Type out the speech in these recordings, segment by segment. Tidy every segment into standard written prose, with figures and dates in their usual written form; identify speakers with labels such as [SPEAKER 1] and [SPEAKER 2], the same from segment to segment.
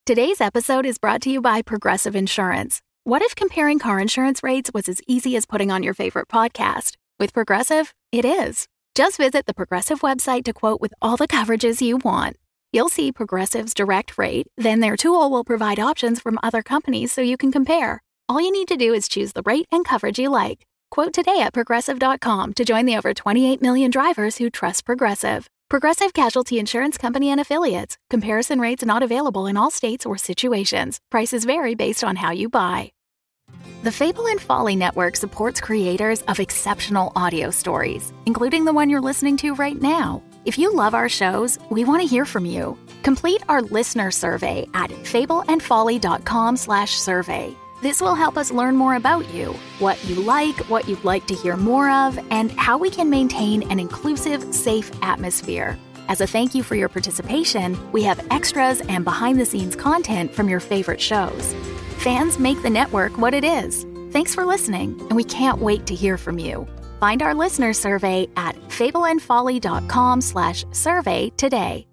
[SPEAKER 1] Today's episode is brought to you by Progressive Insurance. What if comparing car insurance rates was as easy as putting on your favorite podcast? With Progressive, it is. Just visit the Progressive website to quote with all the coverages you want. You'll see Progressive's direct rate, then their tool will provide options from other companies so you can compare. All you need to do is choose the rate and coverage you like. Quote today at Progressive.com to join the over 28 million drivers who trust Progressive. Progressive Casualty Insurance Company and Affiliates. Comparison rates not available in all states or situations. Prices vary based on how you buy. The Fable and Folly Network supports creators of exceptional audio stories, including the one you're listening to right now. If you love our shows, we want to hear from you. Complete our listener survey at fableandfolly.com/survey. This will help us learn more about you, what you like, what you'd like to hear more of, and how we can maintain an inclusive, safe atmosphere. As a thank you for your participation, we have extras and behind-the-scenes content from your favorite shows. Fans make the network what it is. Thanks for listening, and we can't wait to hear from you. Find our listener survey at fableandfolly.com/survey today.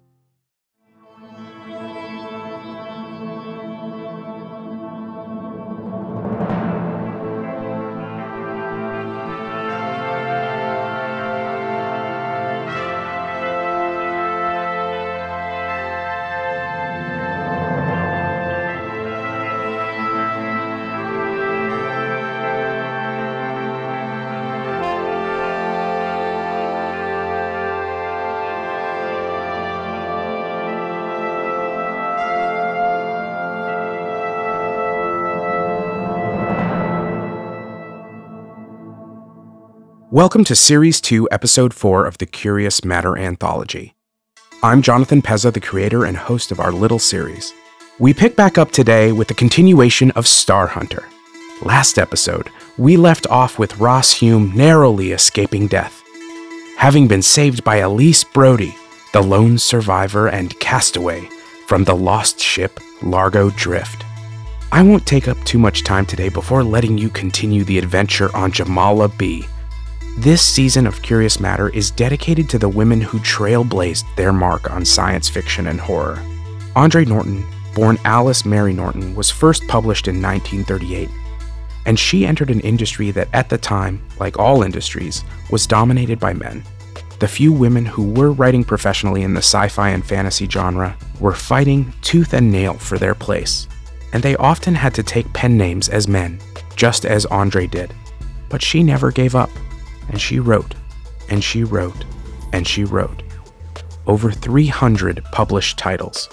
[SPEAKER 2] Welcome to Series 2, Episode 4 of the Curious Matter Anthology. I'm Jonathan Pezza, the creator and host of our little series. We pick back up today with the continuation of Star Hunter. Last episode, we left off with Ross Hume narrowly escaping death, having been saved by Elise Brody, the lone survivor and castaway from the lost ship Largo Drift. I won't take up too much time today before letting you continue the adventure on Jamala B. This season of Curious Matter is dedicated to the women who trailblazed their mark on science fiction and horror. Andre Norton, born Alice Mary Norton, was first published in 1938, and she entered an industry that at the time, like all industries, was dominated by men. The few women who were writing professionally in the sci-fi and fantasy genre were fighting tooth and nail for their place, and they often had to take pen names as men, just as Andre did. But she never gave up. And she wrote, and she wrote, and she wrote. Over 300 published titles.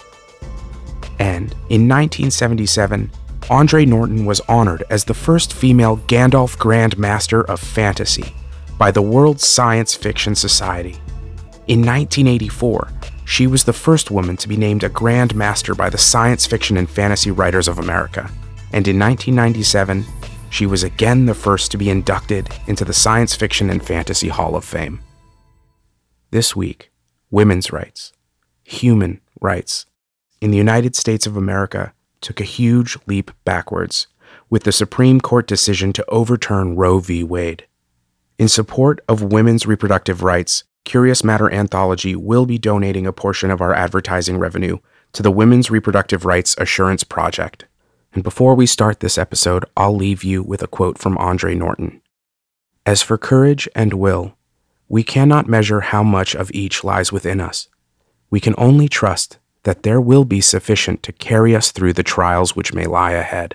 [SPEAKER 2] And in 1977, Andre Norton was honored as the first female Gandalf Grand Master of Fantasy by the World Science Fiction Society. In 1984, she was the first woman to be named a Grand Master by the Science Fiction and Fantasy Writers of America. And in 1997, she was again the first to be inducted into the Science Fiction and Fantasy Hall of Fame. This week, women's rights, human rights, in the United States of America took a huge leap backwards with the Supreme Court decision to overturn Roe v. Wade. In support of women's reproductive rights, Curious Matter Anthology will be donating a portion of our advertising revenue to the Women's Reproductive Rights Assurance Project. And before we start this episode, I'll leave you with a quote from Andre Norton. As for courage and will, we cannot measure how much of each lies within us. We can only trust that there will be sufficient to carry us through the trials which may lie ahead.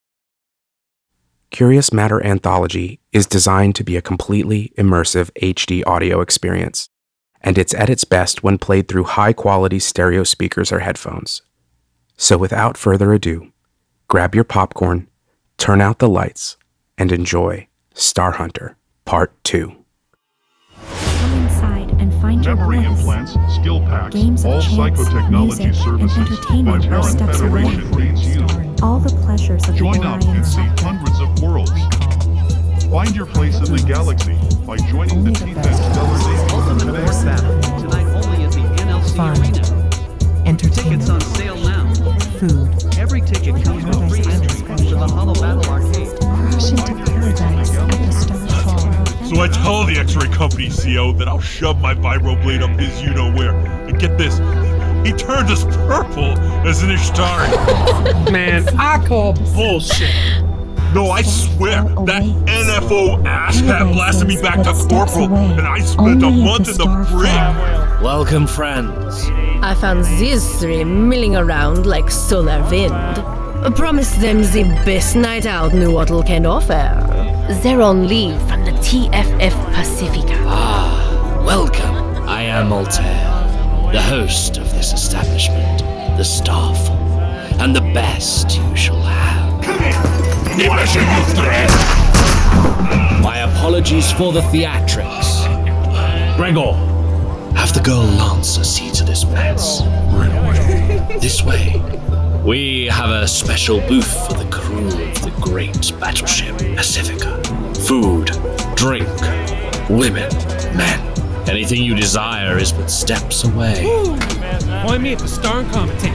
[SPEAKER 2] Curious Matter Anthology is designed to be a completely immersive HD audio experience, and it's at its best when played through high-quality stereo speakers or headphones. So without further ado, grab your popcorn, turn out the lights, and enjoy Star Hunter Part 2.
[SPEAKER 3] Come inside and find your
[SPEAKER 4] Memory
[SPEAKER 3] bliss.
[SPEAKER 4] implants, skill packs,
[SPEAKER 3] Games of
[SPEAKER 4] all
[SPEAKER 3] chance,
[SPEAKER 4] psychotechnology
[SPEAKER 3] music,
[SPEAKER 4] services
[SPEAKER 3] and entertainment
[SPEAKER 4] by
[SPEAKER 3] are
[SPEAKER 4] Parent
[SPEAKER 3] steps away.
[SPEAKER 4] Federation needs you.
[SPEAKER 3] All the pleasures of
[SPEAKER 4] Join
[SPEAKER 3] the
[SPEAKER 4] up
[SPEAKER 3] Orion
[SPEAKER 4] and see
[SPEAKER 3] sector.
[SPEAKER 4] hundreds of worlds. Find your place in the galaxy by joining the T-Fed Stellar Days
[SPEAKER 5] Ultimate
[SPEAKER 4] today.
[SPEAKER 5] Force Battle, tonight only at the NLC
[SPEAKER 6] Fun.
[SPEAKER 5] Arena.
[SPEAKER 6] Entertainment,
[SPEAKER 5] Tickets on sale now.
[SPEAKER 6] food,
[SPEAKER 5] Every ticket comes with free entry to the Hollow Battle Arcade.
[SPEAKER 3] Crash into paradise at the Star Hall.
[SPEAKER 7] So I tell the X-ray company CEO that I'll shove my vibroblade up his you-know-where. And get this, He turned as purple as an Ishtari.
[SPEAKER 8] Man, I call bullshit.
[SPEAKER 7] No, I swear, that NFO asshat blasted me back to corporal, and I spent a month in the brig.
[SPEAKER 9] Welcome, friends.
[SPEAKER 10] I found these three milling around like solar wind. Promised them the best night out New Wattle can offer. They're on leave from the TFF Pacifica.
[SPEAKER 9] Ah, welcome. I am Altair, the host of this establishment, the Starfall, and the best you shall have.
[SPEAKER 7] Come here! What should you threat?
[SPEAKER 9] My apologies for the theatrics. Gregor, have the girl Lancer see to this mess.
[SPEAKER 7] Right away.
[SPEAKER 9] This way. We have a special booth for the crew of the great battleship Pacifica. Food, drink, women, men. Anything you desire is but steps away.
[SPEAKER 8] Point me at the star and commentate.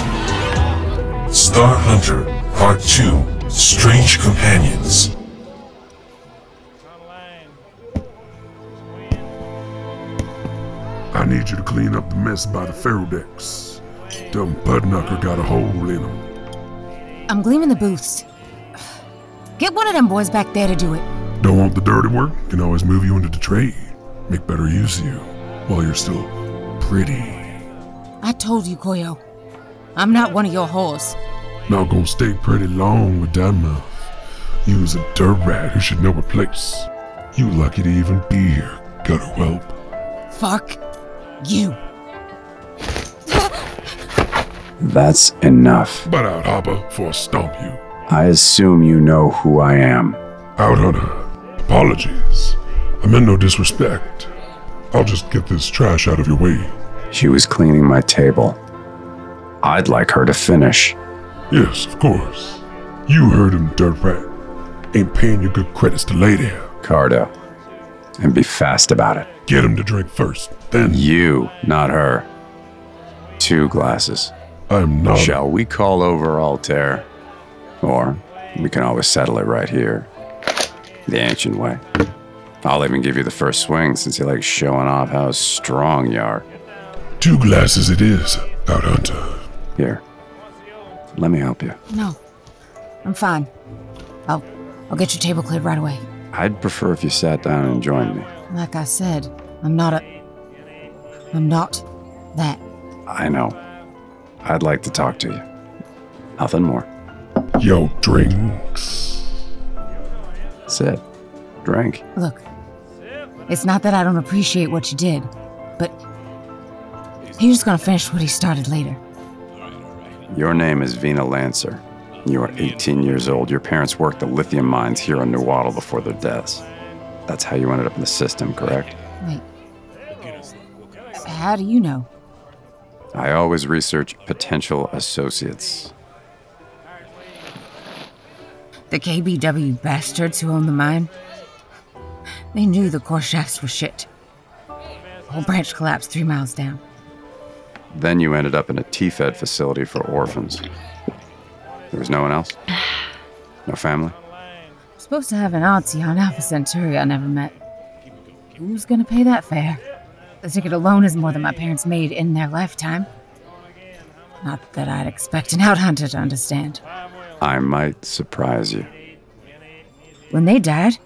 [SPEAKER 11] Star Hunter, Part 2, Strange Companions.
[SPEAKER 12] I need you to clean up the mess by the ferrodecks. Them Pudknucker got a hole in them.
[SPEAKER 13] I'm gleaming the booths. Get one of them boys back there to do it.
[SPEAKER 12] Don't want the dirty work? Can always move you into the trade. Make better use of you while you're still pretty.
[SPEAKER 13] I told you, Koyo. I'm not one of your whores.
[SPEAKER 12] Not gonna stay pretty long with that mouth. You was a dirt rat who should know her place. You lucky to even be here, gutter whelp.
[SPEAKER 13] Fuck you.
[SPEAKER 2] That's enough.
[SPEAKER 12] Butt out, Hopper, before I stomp you.
[SPEAKER 2] I assume you know who I am.
[SPEAKER 12] Outhunter, apologies. I meant no disrespect. I'll just get this trash out of your way.
[SPEAKER 2] She was cleaning my table. I'd like her to finish.
[SPEAKER 12] Yes, of course. You heard him, dirt rat. Ain't paying you good credits to lay there.
[SPEAKER 2] Cardo. And be fast about it.
[SPEAKER 12] Get him to drink first, then...
[SPEAKER 2] You, not her. 2 glasses.
[SPEAKER 12] I'm not...
[SPEAKER 2] Shall we call over Altair? Or we can always settle it right here. The ancient way. I'll even give you the first swing since you like showing off how strong you are.
[SPEAKER 12] 2 glasses it is, Outhunter.
[SPEAKER 2] Here. Let me help you.
[SPEAKER 13] No. I'm fine. I'll get your table cleared right away.
[SPEAKER 2] I'd prefer if you sat down and joined me.
[SPEAKER 13] Like I said, I'm not that.
[SPEAKER 2] I know. I'd like to talk to you. Nothing more.
[SPEAKER 12] Yo, drinks.
[SPEAKER 2] Sit. Drink.
[SPEAKER 13] Look, it's not that I don't appreciate what you did, but he's just gonna finish what he started later.
[SPEAKER 2] Your name is Vina Lancer. You are 18 years old. Your parents worked the lithium mines here on New Wattle before their deaths. That's how you ended up in the system, correct?
[SPEAKER 13] Wait. How do you know?
[SPEAKER 2] I always research potential associates.
[SPEAKER 13] The KBW bastards who own the mine? They knew the core shafts were shit. Whole branch collapsed 3 miles down.
[SPEAKER 2] Then you ended up in a T-Fed facility for orphans. There was no one else? No family?
[SPEAKER 13] I'm supposed to have an auntie on Alpha Centauri I never met. Who's gonna pay that fare? The ticket alone is more than my parents made in their lifetime. Not that I'd expect an outhunter to understand.
[SPEAKER 2] I might surprise you.
[SPEAKER 13] When they died,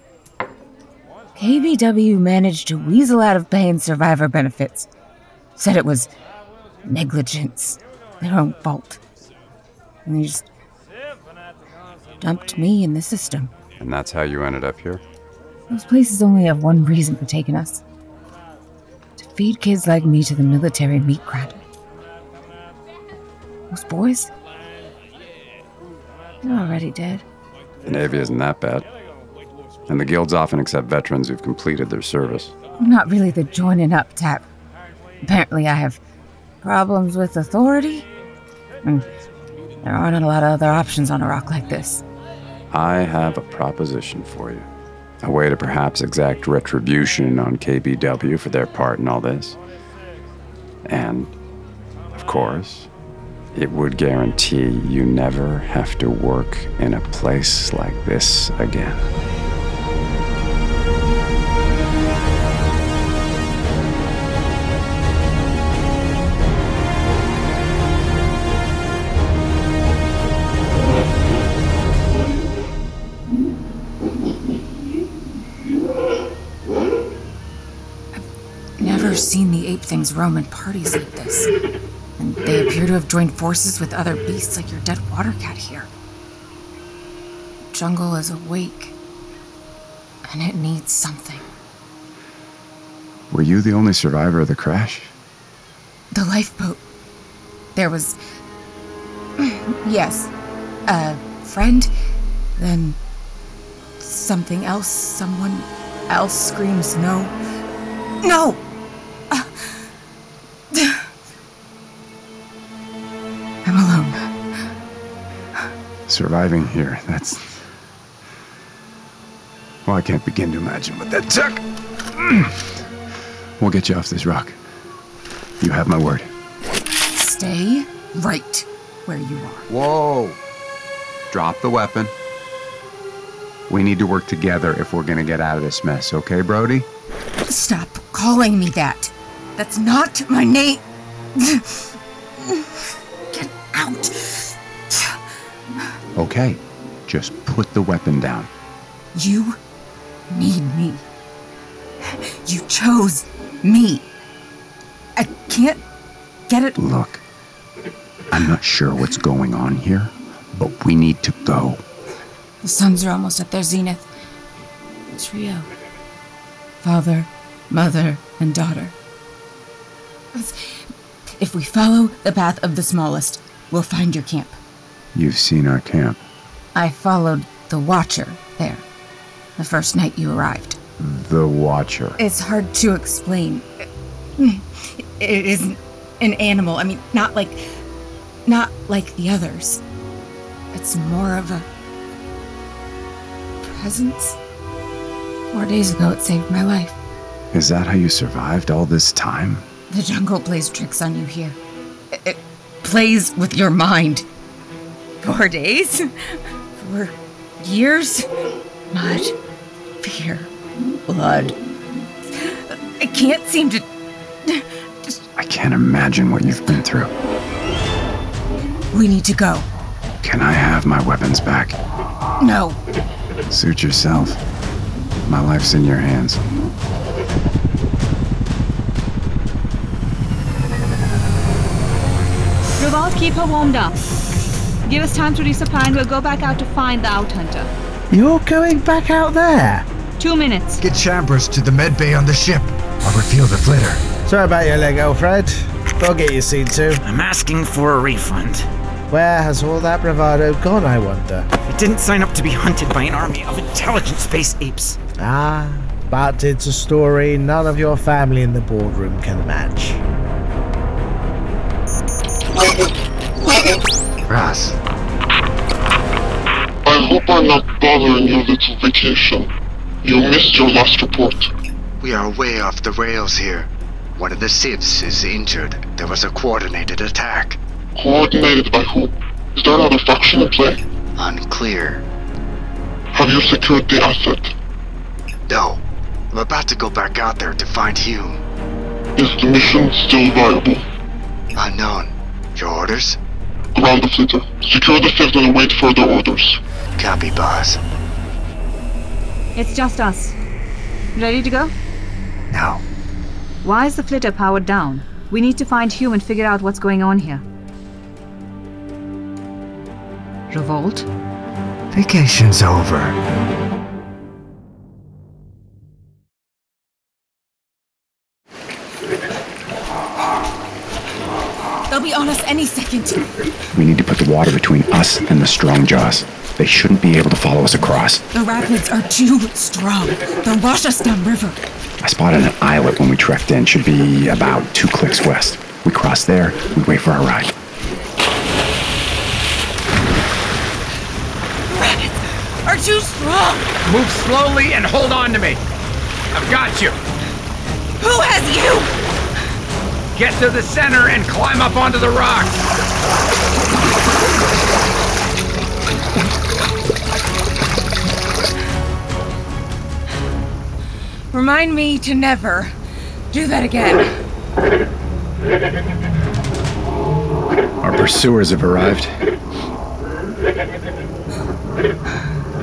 [SPEAKER 13] KBW managed to weasel out of paying survivor benefits. Said it was negligence, their own fault. And they just dumped me in the system.
[SPEAKER 2] And that's how you ended up here?
[SPEAKER 13] Those places only have one reason for taking us. To feed kids like me to the military meat grinder. Those boys? They're already dead.
[SPEAKER 2] The Navy isn't that bad. And the guilds often accept veterans who've completed their service.
[SPEAKER 13] I'm not really the joining up type. Apparently I have problems with authority. And there aren't a lot of other options on a rock like this.
[SPEAKER 2] I have a proposition for you. A way to perhaps exact retribution on KBW for their part in all this. And, of course, it would guarantee you never have to work in a place like this again.
[SPEAKER 13] never seen the ape things roam in parties like this. And they appear to have joined forces with other beasts like your dead water cat here. The jungle is awake, and it needs something.
[SPEAKER 2] Were you the only survivor of the crash?
[SPEAKER 13] The lifeboat. There was... yes, a friend, then something else, someone else screams no. No! I'm alone.
[SPEAKER 2] Surviving here, that's... Well, I can't begin to imagine what that took. We'll get you off this rock. You have my word.
[SPEAKER 13] Stay right where you are.
[SPEAKER 2] Whoa! Drop the weapon. We need to work together if we're gonna get out of this mess, okay, Brody?
[SPEAKER 13] Stop calling me that. That's not my name. Get out.
[SPEAKER 2] Okay, just put the weapon down.
[SPEAKER 13] You need me. You chose me. I can't get it.
[SPEAKER 2] Look, I'm not sure what's going on here, but we need to go.
[SPEAKER 13] The suns are almost at their zenith. It's Rio. Father, mother, and daughter. If we follow the path of the smallest, we'll find your camp.
[SPEAKER 2] You've seen our camp.
[SPEAKER 13] I followed the Watcher there, the first night you arrived.
[SPEAKER 2] The Watcher.
[SPEAKER 13] It's hard to explain. It isn't an animal. I mean, not like the others. It's more of a presence. 4 days ago, it saved my life.
[SPEAKER 2] Is that how you survived all this time?
[SPEAKER 13] The jungle plays tricks on you here. It plays with your mind. 4 days? 4 years? Mud, fear, blood. I can't seem to...
[SPEAKER 2] I can't imagine what you've been through.
[SPEAKER 13] We need to go.
[SPEAKER 2] Can I have my weapons back?
[SPEAKER 13] No.
[SPEAKER 2] Suit yourself. My life's in your hands.
[SPEAKER 14] Revolt, keep her warmed up. Give us time to resupply and we'll go back out to find the Outhunter.
[SPEAKER 15] You're going back out there?
[SPEAKER 14] 2 minutes.
[SPEAKER 16] Get Chambers to the med bay on the ship. I'll refuel the flitter.
[SPEAKER 15] Sorry about your leg, Alfred. I'll get you seen to.
[SPEAKER 17] I'm asking for a refund.
[SPEAKER 15] Where has all that bravado gone, I wonder?
[SPEAKER 17] I didn't sign up to be hunted by an army of intelligent space apes.
[SPEAKER 15] Ah, but it's a story none of your family in the boardroom can match.
[SPEAKER 16] Raz.
[SPEAKER 18] I hope I'm not bothering your little vacation. You missed your last report.
[SPEAKER 16] We are way off the rails here. One of the civs is injured. There was a coordinated attack.
[SPEAKER 18] Coordinated by who? Is there another faction in play?
[SPEAKER 16] Unclear.
[SPEAKER 18] Have you secured the asset?
[SPEAKER 16] No. I'm about to go back out there to find Hume.
[SPEAKER 18] Is the mission still viable?
[SPEAKER 16] Unknown. Your orders?
[SPEAKER 18] Ground the flitter. Secure the field and await further orders.
[SPEAKER 16] Copy, boss.
[SPEAKER 14] It's just us. Ready to go?
[SPEAKER 16] No.
[SPEAKER 14] Why is the flitter powered down? We need to find Hume and figure out what's going on here. Revolt?
[SPEAKER 16] Vacation's over.
[SPEAKER 13] They'll be on us any second.
[SPEAKER 2] We need to put the water between us and the strong jaws. They shouldn't be able to follow us across.
[SPEAKER 13] The rapids are too strong. They'll wash us downriver.
[SPEAKER 2] I spotted an islet when we trekked in. Should be about 2 clicks west. We cross there, we wait for our ride.
[SPEAKER 13] The rapids are too strong.
[SPEAKER 19] Move slowly and hold on to me. I've got you.
[SPEAKER 13] Who has you?
[SPEAKER 19] Get to the center and climb up onto the rock.
[SPEAKER 13] Remind me to never do that again.
[SPEAKER 2] Our pursuers have arrived.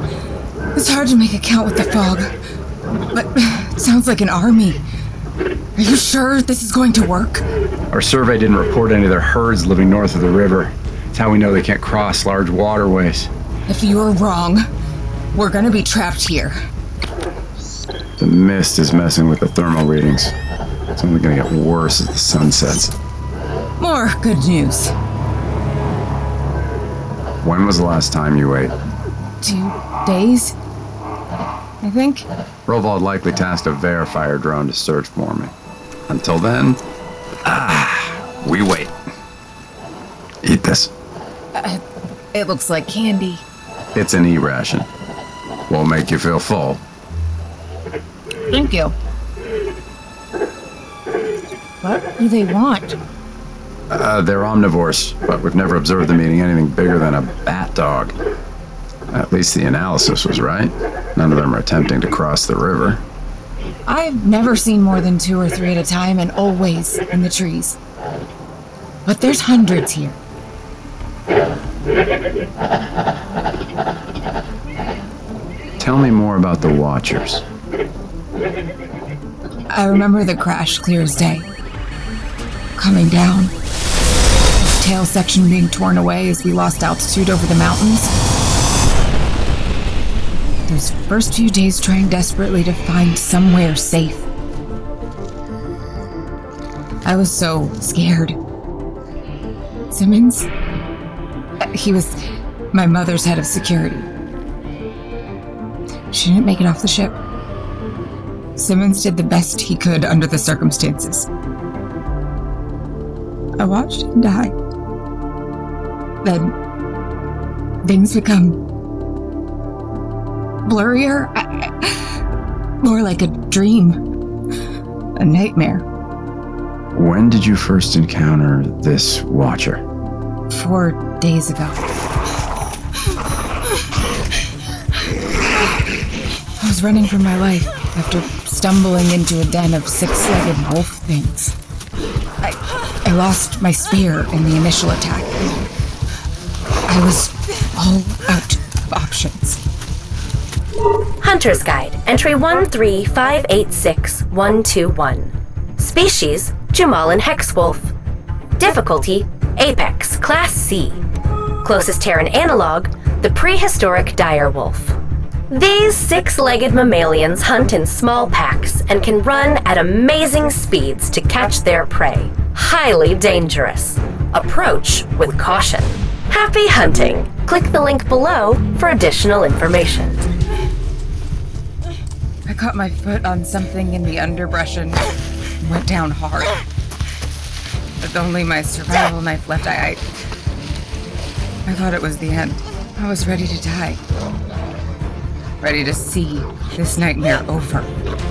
[SPEAKER 13] It's hard to make a count with the fog, but it sounds like an army. Are you sure this is going to work?
[SPEAKER 20] Our survey didn't report any of their herds living north of the river. It's how we know they can't cross large waterways.
[SPEAKER 13] If you're wrong, we're gonna be trapped here.
[SPEAKER 20] The mist is messing with the thermal readings. It's only gonna get worse as the sun sets.
[SPEAKER 13] More good news.
[SPEAKER 20] When was the last time you ate?
[SPEAKER 13] 2 days, I think.
[SPEAKER 20] Rovald likely tasked a verifier drone to search for me. Until then, we wait. Eat this.
[SPEAKER 13] It looks like candy.
[SPEAKER 20] It's an E-ration. Won't make you feel full.
[SPEAKER 13] Thank you. What do they want?
[SPEAKER 20] They're omnivores, but we've never observed them eating anything bigger than a bat dog. At least the analysis was right. None of them are attempting to cross the river.
[SPEAKER 13] I've never seen more than 2 or 3 at a time, and always in the trees. But there's hundreds here.
[SPEAKER 20] Tell me more about the Watchers.
[SPEAKER 13] I remember the crash clear as day. Coming down. The tail section being torn away as we lost altitude over the mountains. Those first few days trying desperately to find somewhere safe. I was so scared. Simmons? He was my mother's head of security. She didn't make it off the ship. Simmons did the best he could under the circumstances. I watched him die. Then things become blurrier, more like a dream, a nightmare.
[SPEAKER 20] When did you first encounter this Watcher?
[SPEAKER 13] 4 days ago. I was running for my life after stumbling into a den of 6-legged wolf things. I lost my spear in the initial attack. I was all out of options.
[SPEAKER 21] Hunter's Guide, entry 13586-121. Species, Jumalan hexwolf. Difficulty, Apex, Class C. Closest Terran analog, the prehistoric direwolf. These 6-legged mammalians hunt in small packs and can run at amazing speeds to catch their prey. Highly dangerous. Approach with caution. Happy hunting! Click the link below for additional information.
[SPEAKER 13] I caught my foot on something in the underbrush and went down hard. With only my survival knife left, I thought it was the end. I was ready to die. Ready to see this nightmare over.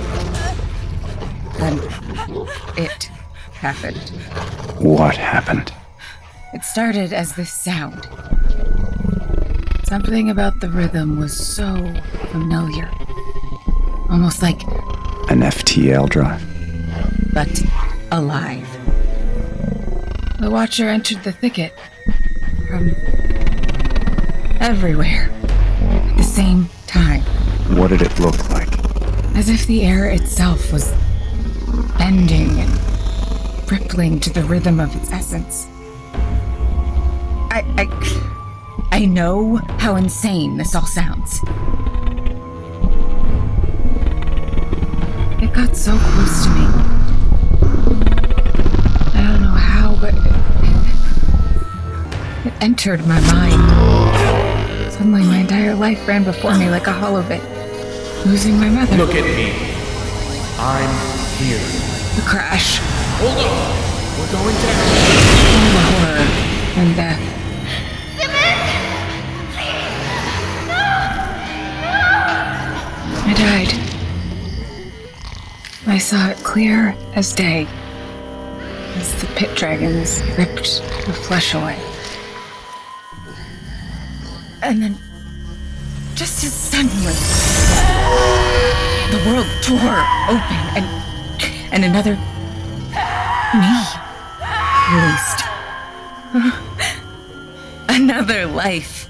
[SPEAKER 13] Then it happened.
[SPEAKER 20] What happened?
[SPEAKER 13] It started as this sound. Something about the rhythm was so familiar. Almost like
[SPEAKER 20] an FTL drive.
[SPEAKER 13] But alive. The Watcher entered the thicket from everywhere at the same time.
[SPEAKER 20] What did it look like?
[SPEAKER 13] As if the air itself was bending and rippling to the rhythm of its essence. I know how insane this all sounds. It got so close to me. I don't know how, but it entered my mind. Suddenly my entire life ran before me like a holovid. Losing my mother.
[SPEAKER 7] Look at me. I'm here.
[SPEAKER 13] The crash.
[SPEAKER 7] Hold on. We're going down.
[SPEAKER 13] All the horror and death. I died. I saw it clear as day as the pit dragons ripped the flesh away. And then, just as suddenly, the world tore open and another me released. Another life.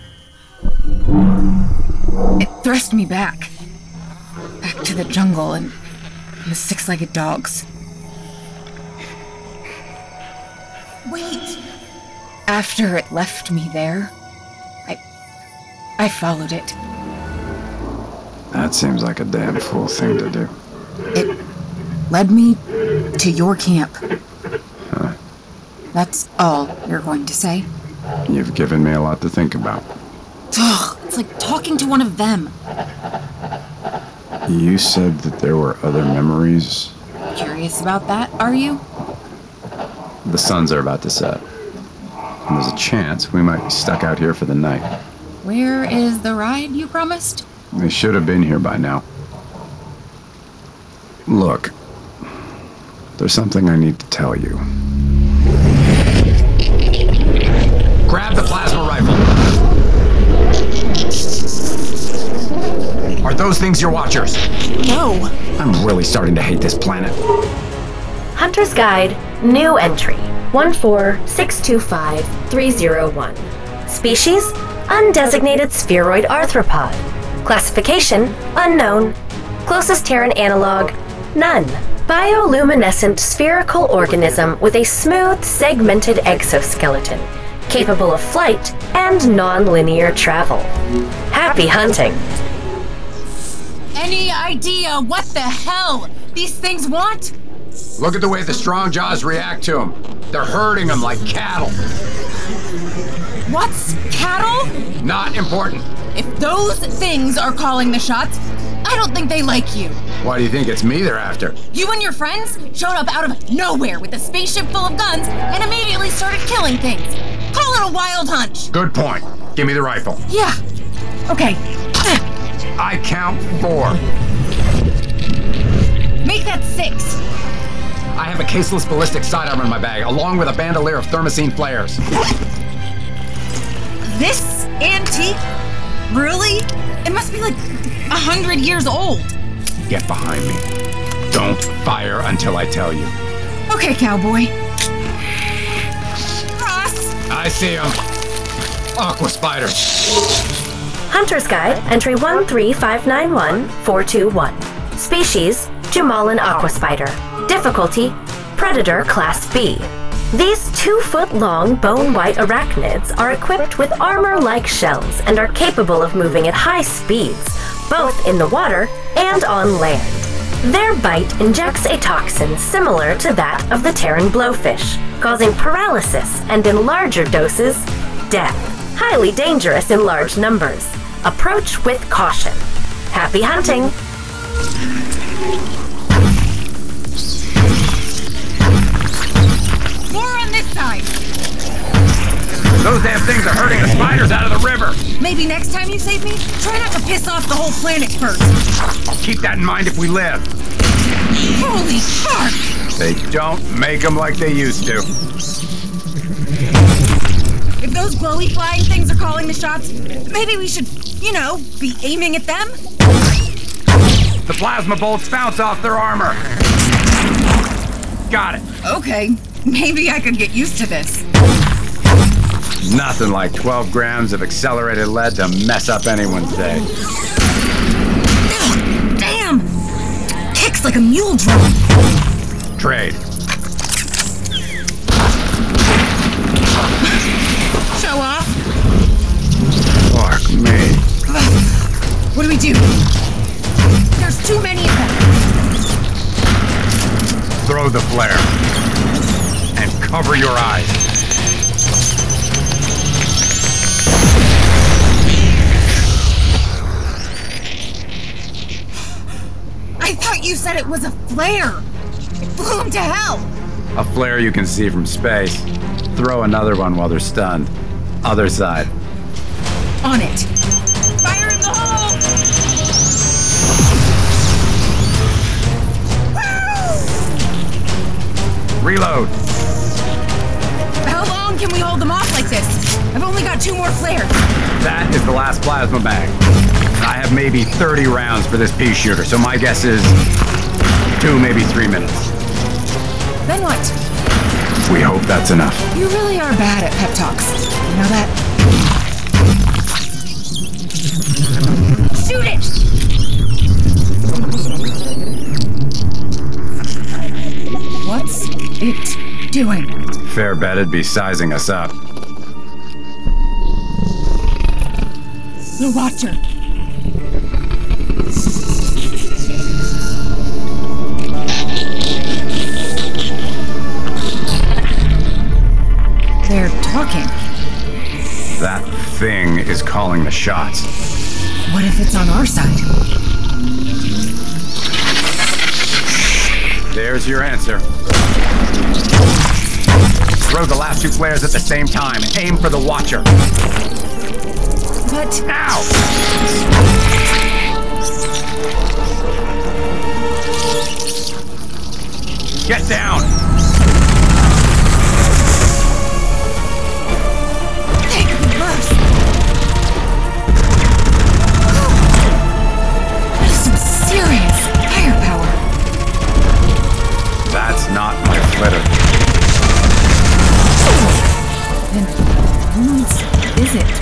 [SPEAKER 13] It thrust me back to the jungle and the 6-legged dogs. Wait! After it left me there, I followed it.
[SPEAKER 20] That seems like a damn fool thing to do.
[SPEAKER 13] It led me to your camp.
[SPEAKER 20] Huh.
[SPEAKER 13] That's all you're going to say?
[SPEAKER 20] You've given me a lot to think about.
[SPEAKER 13] Ugh, it's like talking to one of them.
[SPEAKER 20] You said that there were other memories.
[SPEAKER 13] Curious about that, are you?
[SPEAKER 20] The suns are about to set. And there's a chance we might be stuck out here for the night.
[SPEAKER 13] Where is the ride you promised?
[SPEAKER 20] They should have been here by now. Look, there's something I need to tell you.
[SPEAKER 17] Grab the plasma rifle. Are those things your watchers?
[SPEAKER 13] No.
[SPEAKER 17] I'm really starting to hate this planet.
[SPEAKER 21] Hunter's Guide, new entry 14625-301. Species, undesignated spheroid arthropod. Classification, unknown. Closest Terran analog, none. Bioluminescent spherical organism with a smooth, segmented exoskeleton, capable of flight and non-linear travel. Happy hunting.
[SPEAKER 13] Any idea what the hell these things want?
[SPEAKER 17] Look at the way the strong jaws react to them. They're herding them like cattle.
[SPEAKER 13] What's cattle?
[SPEAKER 17] Not important.
[SPEAKER 13] If those things are calling the shots, I don't think they like you.
[SPEAKER 20] Why do you think it's me they're after?
[SPEAKER 13] You and your friends showed up out of nowhere with a spaceship full of guns and immediately started killing things. Call it a wild hunch.
[SPEAKER 17] Good point. Give me the rifle.
[SPEAKER 13] Yeah. Okay.
[SPEAKER 17] I count 4.
[SPEAKER 13] Make that 6.
[SPEAKER 17] I have a caseless ballistic sidearm in my bag, along with a bandolier of thermosine flares.
[SPEAKER 13] This antique? Really? It must be like 100 years old.
[SPEAKER 17] Get behind me. Don't fire until I tell you.
[SPEAKER 13] Okay, cowboy. Ross!
[SPEAKER 17] I see him. Aqua spiders.
[SPEAKER 21] Hunter's Guide, entry 13591-421. Species, Jamalan aquaspider. Difficulty, Predator Class B. These 2-foot-long bone-white arachnids are equipped with armor-like shells and are capable of moving at high speeds, both in the water and on land. Their bite injects a toxin similar to that of the Terran blowfish, causing paralysis and, in larger doses, death. Highly dangerous in large numbers. Approach with caution. Happy hunting!
[SPEAKER 13] More on this side!
[SPEAKER 17] Those damn things are herding the spiders out of the river.
[SPEAKER 13] Maybe next time you save me, try not to piss off the whole planet first.
[SPEAKER 17] I'll keep that in mind if we live.
[SPEAKER 13] Holy fuck!
[SPEAKER 17] They don't make them like they used to.
[SPEAKER 13] If those glowy flying things are calling the shots, maybe we should, be aiming at them?
[SPEAKER 17] The plasma bolts bounce off their armor. Got it.
[SPEAKER 13] Okay, maybe I could get used to this.
[SPEAKER 20] Nothing like 12 grams of accelerated lead to mess up anyone's day.
[SPEAKER 13] Damn! Kicks like a mule drum.
[SPEAKER 17] Trade.
[SPEAKER 13] Show off.
[SPEAKER 20] Fuck me.
[SPEAKER 13] What do we do? There's too many of them.
[SPEAKER 17] Throw the flare. And cover your eyes.
[SPEAKER 13] I thought you said it was a flare. It blew him to hell.
[SPEAKER 20] A flare you can see from space. Throw another one while they're stunned. Other side.
[SPEAKER 13] On it. Fire in the hole!
[SPEAKER 17] Reload.
[SPEAKER 13] How long can we hold them off like this? I've only got 2 more flares.
[SPEAKER 17] That is the last plasma bag. I have maybe 30 rounds for this pea shooter, so my guess is 2, maybe 3 minutes.
[SPEAKER 13] Then what?
[SPEAKER 20] We hope that's enough.
[SPEAKER 13] You really are bad at pep talks. You know that? Shoot it! What's it doing?
[SPEAKER 17] fair bet it'd be sizing us up.
[SPEAKER 6] The Watcher.
[SPEAKER 13] They're talking.
[SPEAKER 17] That thing is calling the shots.
[SPEAKER 13] What if it's on our side?
[SPEAKER 17] There's your answer. Throw the last 2 flares at the same time. Aim for the Watcher.
[SPEAKER 13] But...
[SPEAKER 17] Ow! Get down!
[SPEAKER 13] That is some serious firepower.
[SPEAKER 17] That's not my flitter.
[SPEAKER 13] Then whose is it?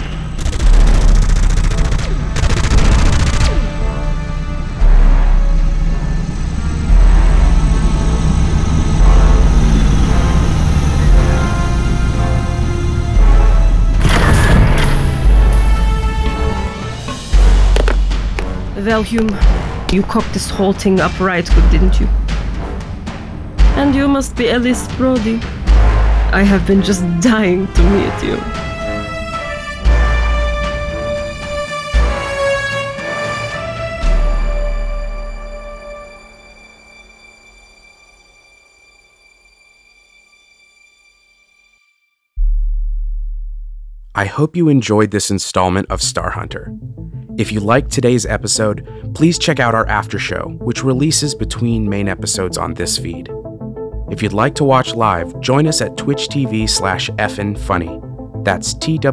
[SPEAKER 1] Well, Hume, you cocked this whole thing up right good, didn't you? And you must be Ellis Brody. I have been just dying to meet you.
[SPEAKER 2] I hope you enjoyed this installment of Star Hunter. If you liked today's episode, please check out our after show, which releases between main episodes on this feed. If you'd like to watch live, join us at twitch.tv/effnfunny. That's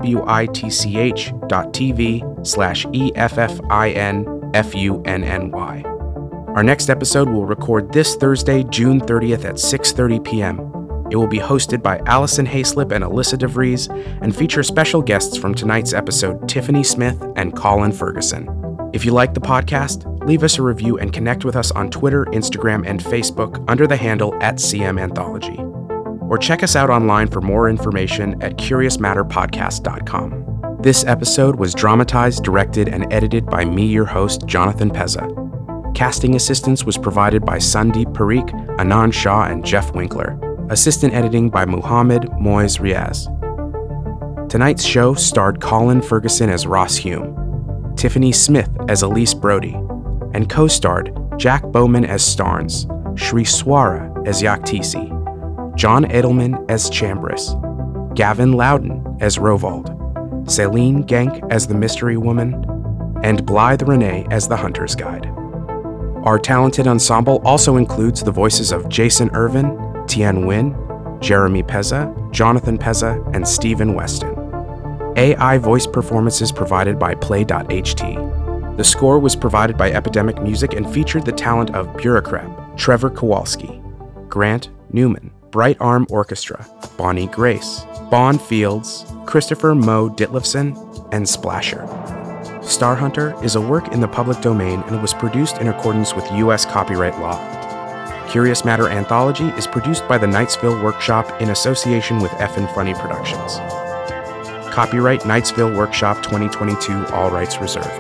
[SPEAKER 2] twitch.tv/EFFINFUNNY. Our next episode will record this Thursday, June 30th at 6:30 p.m. It will be hosted by Allison Hayslip and Alyssa DeVries and feature special guests from tonight's episode, Tiffany Smith and Colin Ferguson. If you like the podcast, leave us a review and connect with us on Twitter, Instagram, and Facebook under the handle @CMAnthology. Or check us out online for more information at CuriousMatterPodcast.com. This episode was dramatized, directed, and edited by me, your host, Jonathan Pezza. Casting assistance was provided by Sandeep Parikh, Anand Shah, and Jeff Winkler. Assistant editing by Muhammad Moiz Riaz. Tonight's show starred Colin Ferguson as Ross Hume, Tiffany Smith as Elise Brody, and co-starred Jack Bowman as Starnes, Shri Swara as Yaktisi, John Edelman as Chambris, Gavin Loudon as Rovald, Celine Genk as the Mystery Woman, and Blythe Renee as the Hunter's Guide. Our talented ensemble also includes the voices of Jason Irvin, Tien Nguyen, Jeremy Pezza, Jonathan Pezza, and Stephen Weston. AI voice performances provided by Play.ht. The score was provided by Epidemic Music and featured the talent of Bureaucrat, Trevor Kowalski, Grant Newman, Bright Arm Orchestra, Bonnie Grace, Bon Fields, Christopher Moe Ditlevson, and Splasher. Star Hunter is a work in the public domain and was produced in accordance with U.S. copyright law. Curious Matter Anthology is produced by the Knightsville Workshop in association with Effin Funny Productions. Copyright Knightsville Workshop 2022, all rights reserved.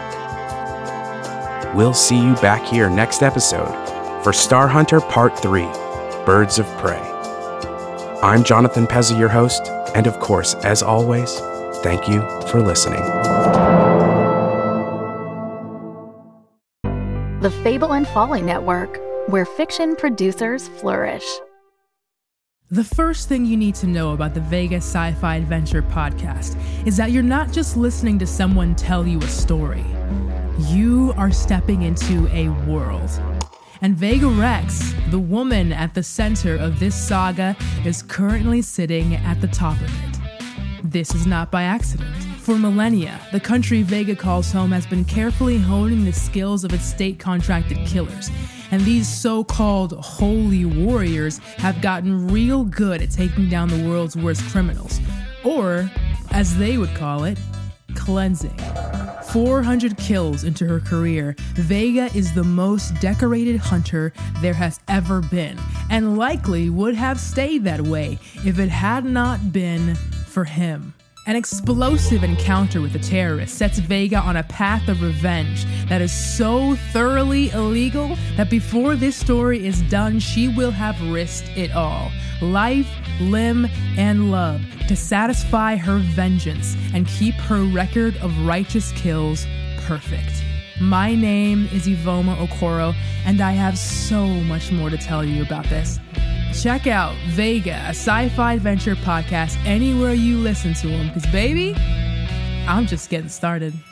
[SPEAKER 2] We'll see you back here next episode for Star Hunter Part 3, Birds of Prey. I'm Jonathan Pezza, your host, and of course, as always, thank you for listening.
[SPEAKER 22] The Fable and Folly Network, where fiction producers flourish.
[SPEAKER 23] The first thing you need to know about the Vegas Sci-Fi Adventure podcast is that you're not just listening to someone tell you a story. You are stepping into a world. And Vega Rex, the woman at the center of this saga, is currently sitting at the top of it. This is not by accident. For millennia, the country Vega calls home has been carefully honing the skills of its state-contracted killers, and these so-called holy warriors have gotten real good at taking down the world's worst criminals, or, as they would call it, cleansing. 400 kills into her career, Vega is the most decorated hunter there has ever been, and likely would have stayed that way if it had not been for him. An explosive encounter with the terrorists sets Vega on a path of revenge that is so thoroughly illegal that before this story is done, she will have risked it all. Life, limb, and love to satisfy her vengeance and keep her record of righteous kills perfect. My name is Ivoma Okoro, and I have so much more to tell you about this. Check out Vega, a sci-fi adventure podcast, anywhere you listen to them, because baby, I'm just getting started.